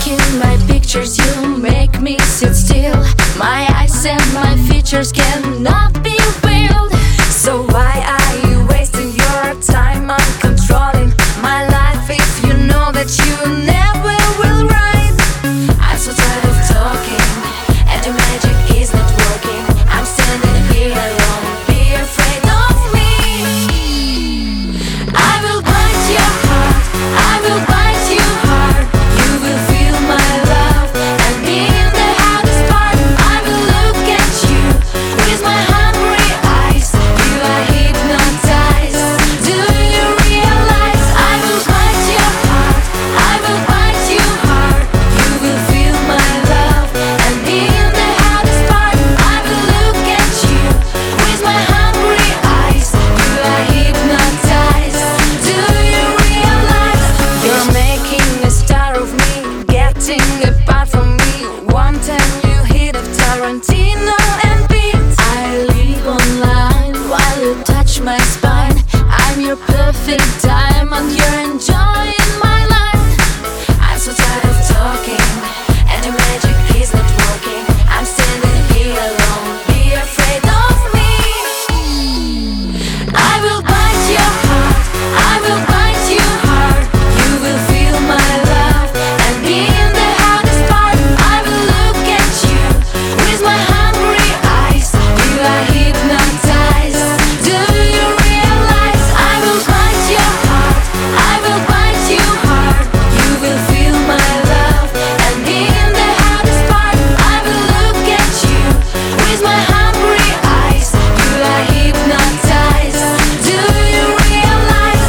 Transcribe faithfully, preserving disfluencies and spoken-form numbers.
taking my pictures, you make me sit still. My eyes and my features cannot be revealed. So why are you wasting your time on controlling my life if you know that you never will right? I'm so tired of talking and the magic is not working. I'm standing here alone, be afraid of me. I will bite your heart, I will bite you hard. You will feel my love and in the hardest part I will look at you with my hungry eyes. You are hypnotized. Do you realize I will bite your heart, I will bite you hard. You will feel my love and in the hardest part I will look at you with my hungry eyes. You are hypnotized. Do you realize you're making a star of me, getting apart from me? One time you hit of Tarantino and Pete. I live online while you touch my spine. I'm your perfect diamond, you're enjoying my life. I'm so tired of talking and the magic is not working. I'm standing here alone, be afraid of me. I will bite your heart, I will bite you hard. You will feel my love and in the hardest part I will look at you with my hungry eyes. You are hypnotized. Do you realize I will bite your heart, I will bite you hard. You will feel my love and in the hardest part I will look at you with my hungry eyes. You are hypnotized. Do you realize?